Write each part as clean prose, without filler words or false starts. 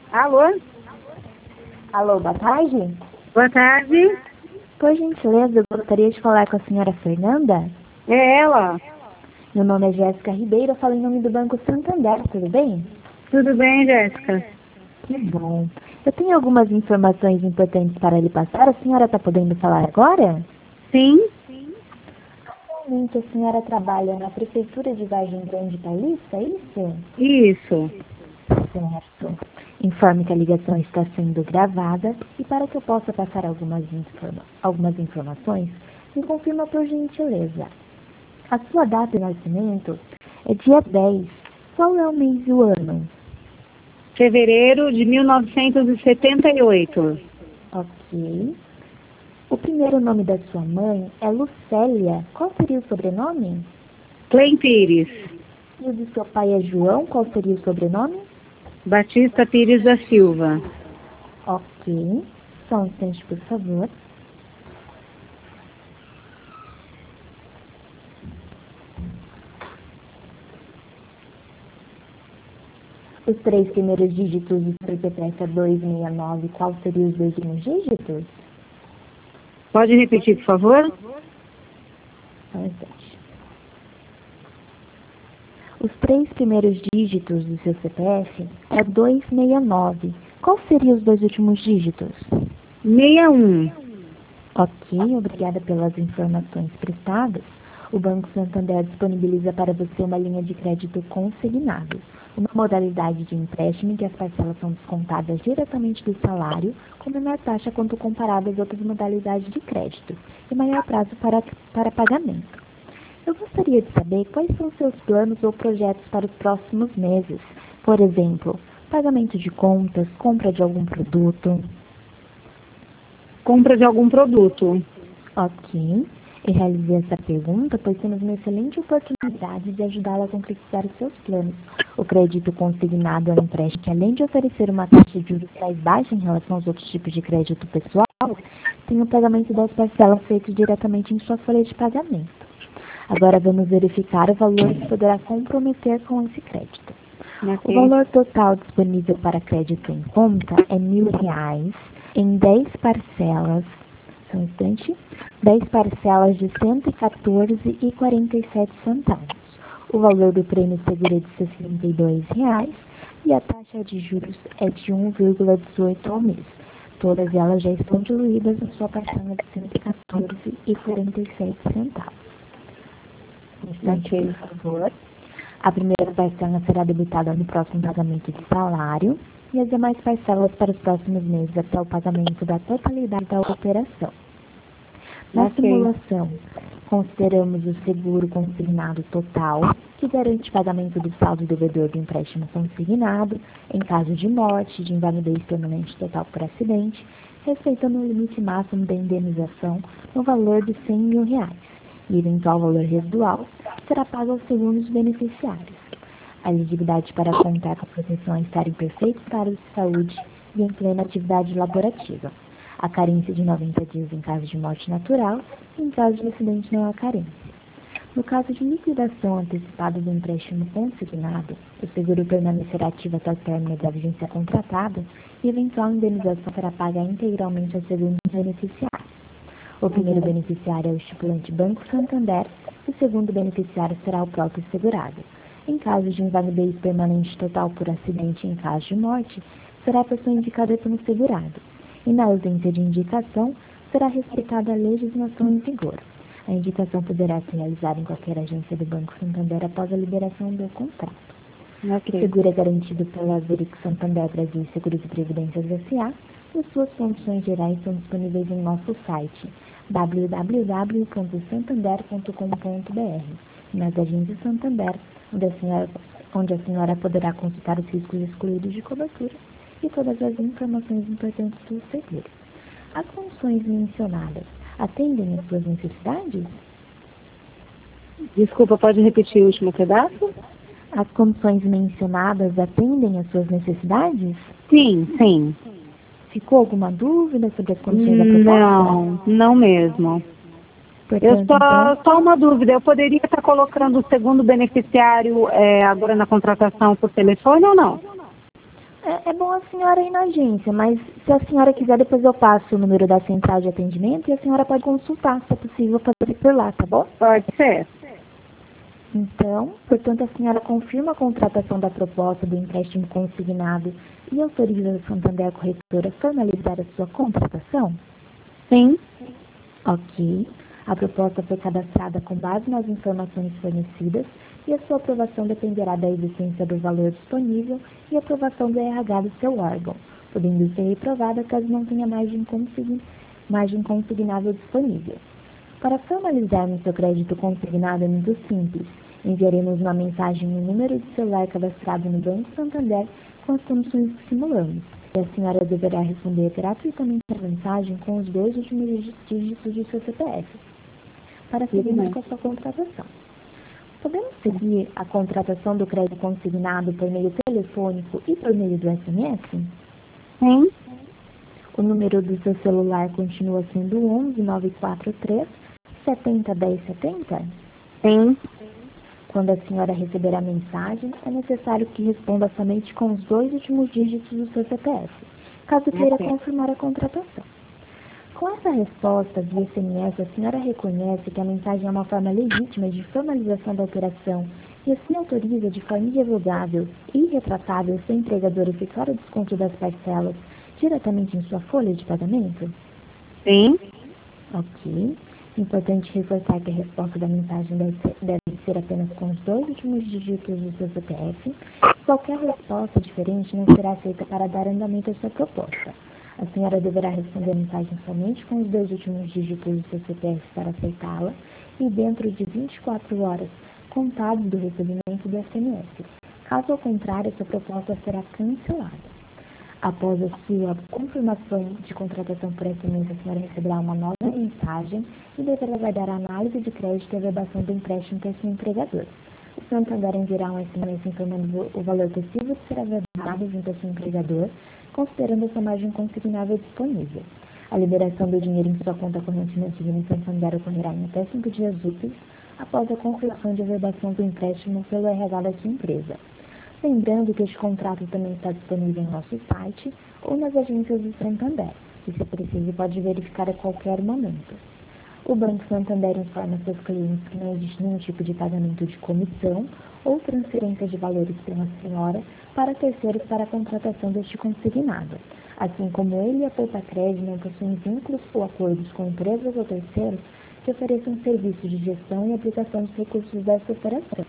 Alô? Alô, boa tarde. Boa tarde. Por gentileza, eu gostaria de falar com a senhora Fernanda. É ela. Meu nome é Jéssica Ribeiro, eu falo em nome do Banco Santander, tudo bem? Tudo bem, Jéssica? Que bom. Eu tenho algumas informações importantes para lhe passar. A senhora está podendo falar agora? Sim. Atualmente a senhora trabalha na Prefeitura de Vargem Grande Paulista, é isso? Isso. Certo. Informe que a ligação está sendo gravada e para que eu possa passar algumas informações, me confirma por gentileza. A sua data de nascimento é dia 10. Qual é o mês e o ano? Fevereiro de 1978. Ok. O primeiro nome da sua mãe é Lucélia. Qual seria o sobrenome? Clem Pires. E o de seu pai é João. Qual seria o sobrenome? Batista Pires da Silva. Ok. Só um instante, por favor. Os 3 primeiros dígitos do seu CPF é 269. Qual seriam os 2 últimos dígitos? Pode repetir, por favor? Só um instante. Os 3 primeiros dígitos do seu CPF é 269. Qual seriam os 2 últimos dígitos? 61. Ok, obrigada pelas informações prestadas. O Banco Santander disponibiliza para você uma linha de crédito consignado, uma modalidade de empréstimo em que as parcelas são descontadas diretamente do salário, com menor taxa quando comparado às outras modalidades de crédito, e maior prazo para pagamento. Eu gostaria de saber quais são seus planos ou projetos para os próximos meses. Por exemplo, pagamento de contas, compra de algum produto. Compra de algum produto. Ok. Eu realizei essa pergunta pois temos uma excelente oportunidade de ajudá-la a concretizar os seus planos. O crédito consignado é um empréstimo que, além de oferecer uma taxa de juros mais baixa em relação aos outros tipos de crédito pessoal, tem o pagamento das parcelas feito diretamente em sua folha de pagamento. Agora vamos verificar o valor que poderá comprometer com esse crédito. Okay. O valor total disponível para crédito em conta é R$ 1.000 em 10 parcelas. Só um instante. 10 parcelas de R$ 114,47. O valor do prêmio seguro é de R$ 62 e a taxa de juros é de 1,18 ao mês. Todas elas já estão diluídas na sua parcela de R$ 114,47. Um instante, por favor. A primeira parcela será debitada no próximo pagamento de salário e as demais parcelas para os próximos meses até o pagamento da totalidade da operação. Na simulação, consideramos o seguro consignado total, que garante pagamento do saldo devedor do empréstimo consignado em caso de morte, de invalidez permanente total por acidente, respeitando o limite máximo da indenização no valor de R$ 100.000. E eventual valor residual será pago aos segundos beneficiários. A elegibilidade para contar com a proteção é estar em perfeito estado de saúde e em plena atividade laborativa. A carência de 90 dias em caso de morte natural e em caso de acidente não há carência. No caso de liquidação antecipada do empréstimo consignado, o seguro permanecerá ativo até o término da vigência contratada e eventual indenização será paga integralmente aos segundos beneficiários. O primeiro beneficiário é o estipulante Banco Santander e o segundo beneficiário será o próprio segurado. Em caso de invalidez permanente total por acidente e em caso de morte, será a pessoa indicada pelo segurado. E na ausência de indicação, será respeitada a legislação em vigor. A indicação poderá ser realizada em qualquer agência do Banco Santander após a liberação do contrato. O seguro é garantido pela Zurich Santander Brasil Seguros e Previdências S.A. e suas condições gerais são disponíveis em nosso site www.santander.com.br nas agências Santander, onde a senhora poderá consultar os riscos excluídos de cobertura e todas as informações importantes do seguro. As condições mencionadas atendem às suas necessidades? Desculpa, pode repetir o último pedaço? As condições mencionadas atendem às suas necessidades? Sim, sim. Ficou alguma dúvida sobre as condições da proposta? Não mesmo. Portanto, Só uma dúvida, eu poderia estar colocando o segundo beneficiário agora na contratação por telefone ou não? É bom a senhora ir na agência, mas se a senhora quiser, depois eu passo o número da central de atendimento e a senhora pode consultar, se é possível fazer por lá, tá bom? Pode ser. Então, portanto, a senhora confirma a contratação da proposta do empréstimo consignado e autoriza a Santander Corretora a formalizar a sua contratação? Sim. Ok. A proposta foi cadastrada com base nas informações fornecidas e a sua aprovação dependerá da existência do valor disponível e aprovação do RH do seu órgão, podendo ser reprovada caso não tenha margem consignável disponível. Para formalizarmos seu crédito consignado é muito simples. Enviaremos uma mensagem no número de celular cadastrado no Banco Santander com as condições que simulamos. E a senhora deverá responder gratuitamente a mensagem com os 2 últimos dígitos de seu CPF, para seguirmos com a sua contratação. Podemos seguir a contratação do crédito consignado por meio telefônico e por meio do SMS? Sim. O número do seu celular continua sendo 11 943 70 10 70? Sim. Quando a senhora receber a mensagem, é necessário que responda somente com os 2 últimos dígitos do seu CPF, caso queira confirmar a contratação. Com essa resposta via SMS, a senhora reconhece que a mensagem é uma forma legítima de formalização da operação e assim autoriza de forma irrevogável e irretratável seu empregador efetuar o desconto das parcelas diretamente em sua folha de pagamento? Sim. Ok. Importante reforçar que a resposta da mensagem deve ser apenas com os 2 últimos dígitos do seu CPF. Qualquer resposta diferente não será aceita para dar andamento à sua proposta. A senhora deverá responder a mensagem somente com os 2 últimos dígitos do seu CPF para aceitá-la e dentro de 24 horas contados do recebimento do SMS. Caso ao contrário, sua proposta será cancelada. Após a sua confirmação de contratação por SMS, a senhora receberá uma nova mensagem e deverá aguardar a análise de crédito e a verbação do empréstimo para seu empregador. O Santander enviará um SMS informando o valor possível de ser averbado junto ao seu empregador, considerando a sua margem consignável disponível. A liberação do dinheiro em sua conta corrente mantida no Santander ocorrerá em até 5 dias úteis após a confirmação de averbação do empréstimo pelo RH da sua empresa. Lembrando que este contrato também está disponível em nosso site ou nas agências do Santander, e se preciso pode verificar a qualquer momento. O Banco Santander informa seus clientes que não existe nenhum tipo de pagamento de comissão ou transferência de valores pela senhora para terceiros para a contratação deste consignado. Assim como ele e a Poupa Crédito não possuem vínculos ou acordos com empresas ou terceiros que ofereçam serviços de gestão e aplicação dos recursos desta operação.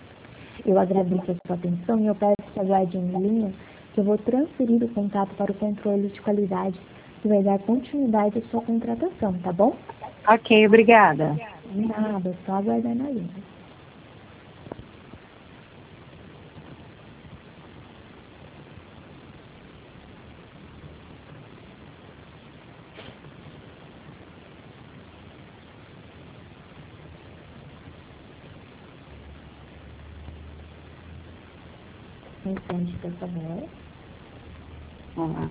Eu agradeço a sua atenção e eu peço que aguarde em linha que eu vou transferir o contato para o controle de qualidade que vai dar continuidade à sua contratação, tá bom? Ok, obrigada. Nada, só aguardar na linha. Um instante, por favor. Vamos lá.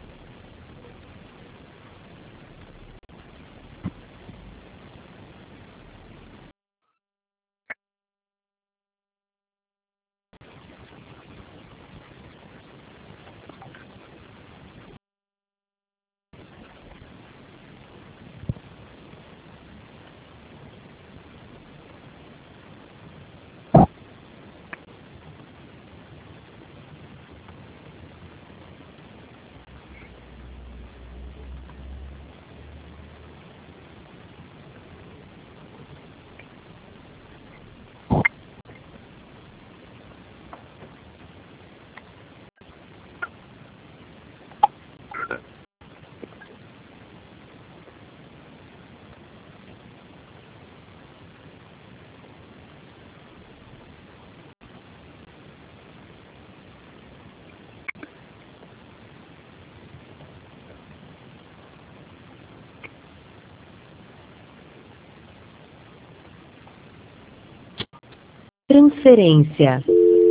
Transferência.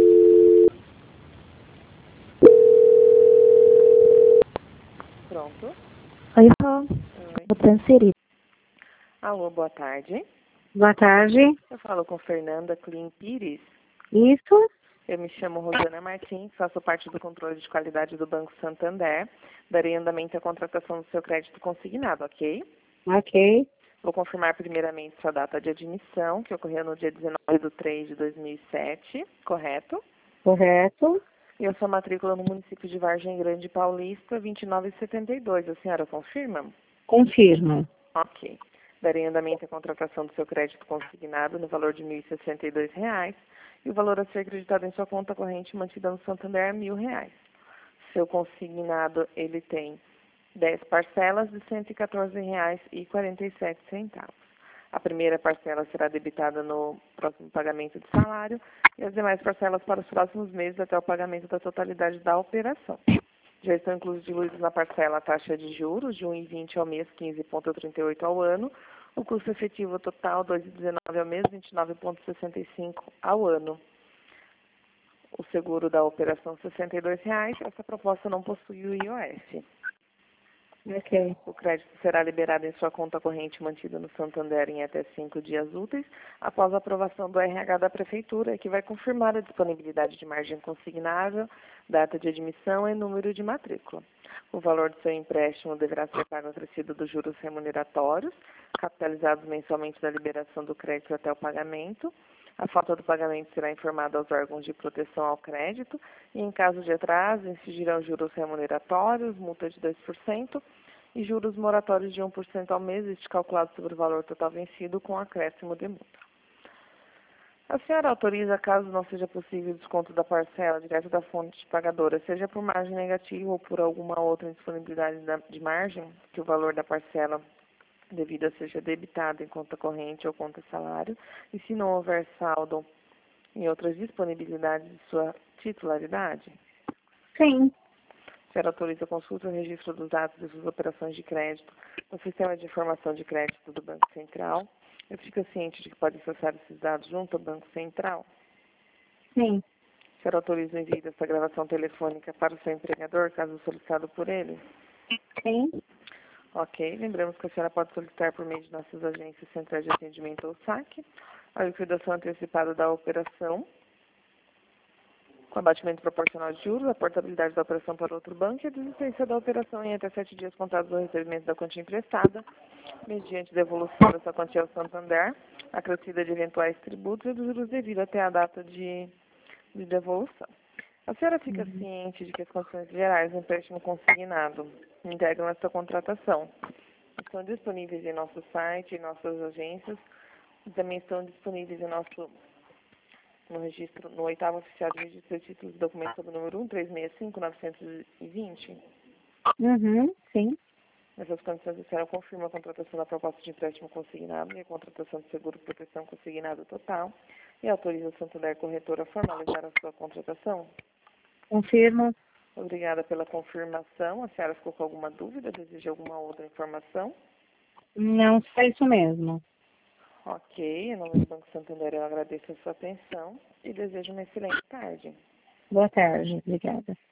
Pronto. Oi, Rô. Oi. Vou transferir. Alô, boa tarde. Boa tarde. Eu falo com Fernanda Clean Pires. Isso? Eu me chamo Rosana Martins, faço parte do controle de qualidade do Banco Santander. Darei andamento à contratação do seu crédito consignado, ok? Ok. Vou confirmar primeiramente sua data de admissão, que ocorreu no dia 19/3/2007, correto? Correto. E a sua matrícula no município de Vargem Grande Paulista, 2972. A senhora confirma? Confirma. Ok. Darei andamento à contratação do seu crédito consignado no valor de R$ 1.062 e o valor a ser acreditado em sua conta corrente mantida no Santander é R$ 1.000. Seu consignado, ele tem 10 parcelas de R$ 114,47. A primeira parcela será debitada no próximo pagamento de salário e as demais parcelas para os próximos meses até o pagamento da totalidade da operação. Já estão incluídos na parcela a taxa de juros de 1,20 ao mês, 15,38 ao ano, o custo efetivo total 2,19 ao mês, 29,65 ao ano. O seguro da operação R$ 62,00. Essa proposta não possui o IOF. Ok. O crédito será liberado em sua conta corrente mantida no Santander em até 5 dias úteis, após a aprovação do RH da Prefeitura, que vai confirmar a disponibilidade de margem consignável, data de admissão e número de matrícula. O valor do seu empréstimo deverá ser pago acrescido dos juros remuneratórios, capitalizados mensalmente da liberação do crédito até o pagamento. A falta do pagamento será informada aos órgãos de proteção ao crédito e, em caso de atraso, incidirão juros remuneratórios, multa de 2% e juros moratórios de 1% ao mês, este calculado sobre o valor total vencido com acréscimo de multa. A senhora autoriza, caso não seja possível o desconto da parcela direto da fonte pagadora, seja por margem negativa ou por alguma outra indisponibilidade de margem, que o valor da parcela devida seja debitado em conta corrente ou conta salário, e se não houver saldo em outras disponibilidades de sua titularidade? Sim. A senhora autoriza a consulta e o registro dos dados de suas operações de crédito no Sistema de Informação de Crédito do Banco Central. Eu fico ciente de que pode acessar esses dados junto ao Banco Central? Sim. A senhora autoriza o envio dessa gravação telefônica para o seu empregador, caso solicitado por ele? Sim. Ok. Lembramos que a senhora pode solicitar por meio de nossas agências centrais de atendimento ou SAC a liquidação antecipada da operação, com abatimento proporcional de juros, a portabilidade da operação para outro banco e a desistência da operação em até 7 dias contados do recebimento da quantia emprestada, mediante devolução dessa quantia ao Santander, acrescida de eventuais tributos e dos juros devidos até a data de devolução. A senhora fica ciente de que as condições gerais do empréstimo consignado integram esta contratação. Estão disponíveis em nosso site, em nossas agências, e também estão disponíveis em no registro, no 8º oficial de registro de títulos e documentos sob o número 1365920. Sim. Nessas condições, a senhora confirma a contratação da proposta de empréstimo consignado e a contratação de seguro de proteção consignado total e autoriza o Santander Corretora a formalizar a sua contratação? Confirmo. Obrigada pela confirmação. A senhora ficou com alguma dúvida? Deseja alguma outra informação? Não, só isso mesmo. Ok. Em nome do Banco Santander, eu agradeço a sua atenção e desejo uma excelente tarde. Boa tarde. Obrigada.